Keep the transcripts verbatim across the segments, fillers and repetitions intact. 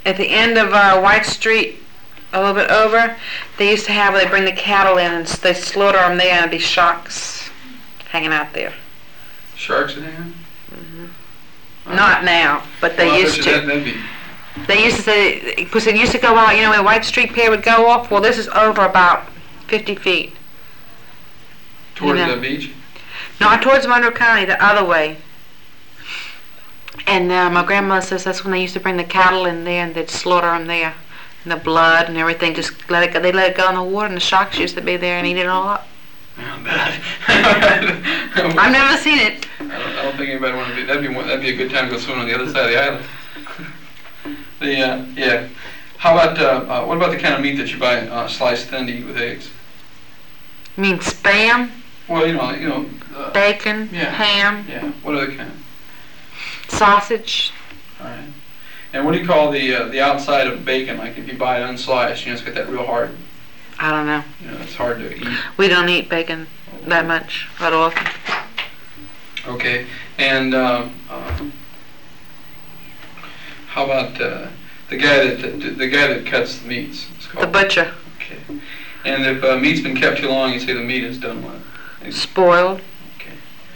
at the end of uh, White Street, a little bit over, they used to have where they bring the cattle in and they slaughter them there, and there'd be sharks hanging out there. Sharks are hanging? Mm-hmm. Not now, but they well, used to. That, that'd be... They used to say, because it used to go out, you know, where White Street Pier would go off. Well, this is over about fifty feet. Towards you know? the beach? Not towards Monroe County, the other way. And uh, my grandmother says that's when they used to bring the cattle in there and they'd slaughter them there. And the blood and everything, just let it go. They let it go in the water, and the sharks used to be there and eat it all up. Oh, bad. I've never seen it. I don't, I don't think anybody want to be. That'd be one, that'd be a good time to go swim on the other side of the island. the uh, yeah. How about uh, uh, what about the kind of meat that you buy uh, sliced thin to eat with eggs? You mean spam? Well, you know, you know. Uh, Bacon, yeah, ham. Yeah. What other kind? Sausage. All right. And what do you call the uh, the outside of bacon? Like if you buy it unsliced, you know, it's got that real hard. I don't know. You know, it's hard to eat. We don't eat bacon that much, that often. Okay. And uh, uh, how about uh, the guy that the, the guy that cuts the meats? It's called The butcher. Okay. And if uh, meat's been kept too long, you say the meat is done what? Spoiled. Okay.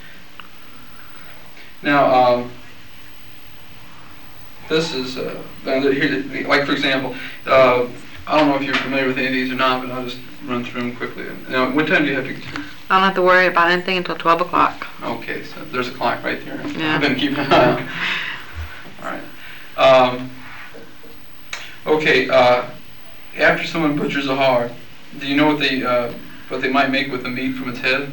Now, um, this is uh, here. Like for example, uh, I don't know if you're familiar with any of these or not, but I'll just run through them quickly. Now, what time do you have to? I don't have to worry about anything until twelve o'clock. Okay, so there's a clock right there. Yeah. I've been keeping an eye on. All right. Um, okay. Uh, after someone butchers a hog, do you know what they uh, what they might make with the meat from its head?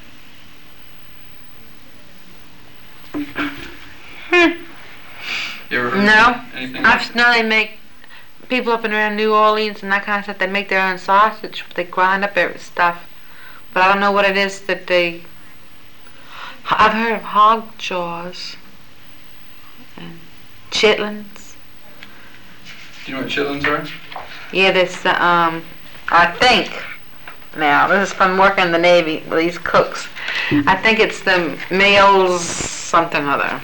Hmm. You ever heard no. anything? I've know they make people up and around New Orleans and that kind of stuff. They make their own sausage. They grind up every stuff, but I don't know what it is that they. I've heard of hog jaws and chitlins. Do you know what chitlins are? Yeah, this um, I think. Now this is from working in the Navy with these cooks. I think it's the males something or other.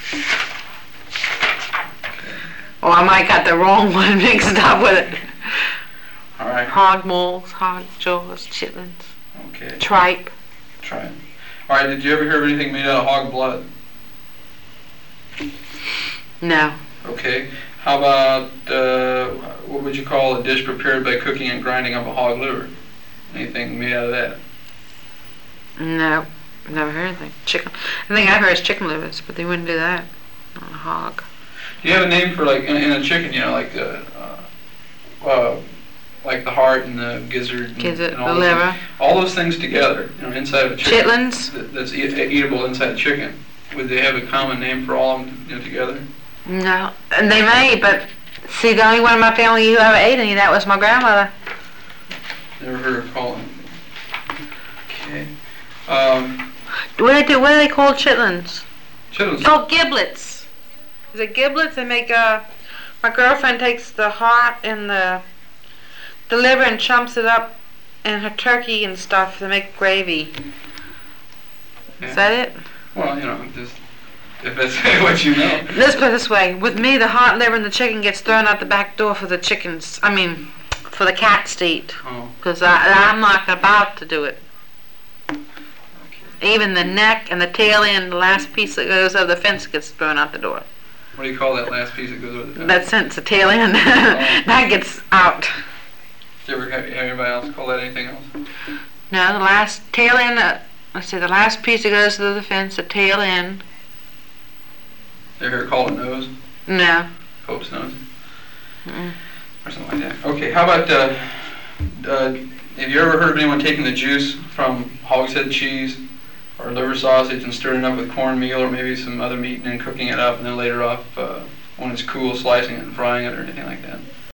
Or I might got the wrong one mixed up with it. All right. Hog moles, hog jaws, chitlins. Okay. Tripe. Tripe. All right. Did you ever hear of anything made out of hog blood? No. Okay. How about uh, what would you call a dish prepared by cooking and grinding up a hog liver? Anything made out of that? No. Never heard anything. Chicken. I think I heard is chicken livers, but they wouldn't do that on a hog. Do you have a name for like in, in a chicken? You know, like the uh, uh, like the heart and the gizzard and, Gizzard, and all the those liver. Things, all those things together, you know, inside of a chicken. Chitlins. That, that's eat, eatable inside a chicken. Would they have a common name for all of them, you know, together? No. And they may, but see, the only one in my family who ever ate any of that was my grandmother. Never heard her call them. Okay. Um, What do they do? What are they called? Chitlins. chitlins. Oh, giblets. Is it giblets? They make uh my girlfriend takes the heart and the the liver and chumps it up in her turkey and stuff to make gravy. Yeah. Is that it? Well, you know, just if that's what you know. Let's put it this way. With me, the heart, liver, and the chicken gets thrown out the back door for the chickens. I mean, for the cats to eat. Oh. Because I'm not about to do it. Even the neck and the tail end, the last piece that goes over the fence gets thrown out the door. What do you call that last piece that goes over the fence? That sense, the tail end, Oh. that gets out. Do you ever have anybody else call that anything else? No, the last tail end, uh, let's see, the last piece that goes to the fence, the tail end. You ever heard it called a nose? No. Pope's nose? Mm-mm. Or something like that. Okay, how about, uh, uh, have you ever heard of anyone taking the juice from hogshead cheese or liver sausage and stirring it up with cornmeal or maybe some other meat and then cooking it up and then later off, uh, when it's cool, slicing it and frying it or anything like that?